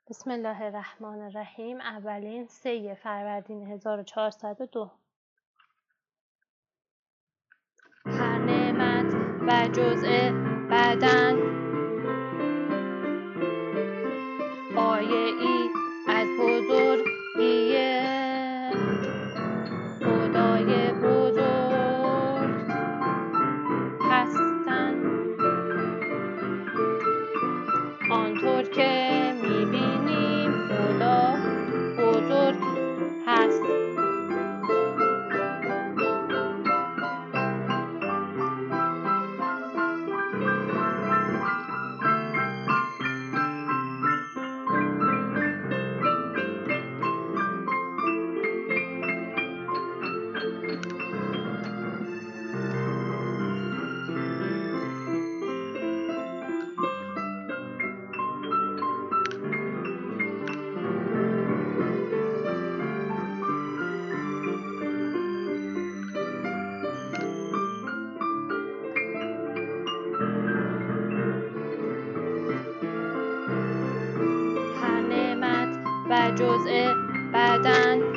بسم الله الرحمن الرحیم. اولین 3 فروردین 1402. هر نعمت و جزء بدن آیه ای از بزرگی خدای بزرگ هستند. آنطور که میبینیم خدا بزرگ هست. و جزء بدن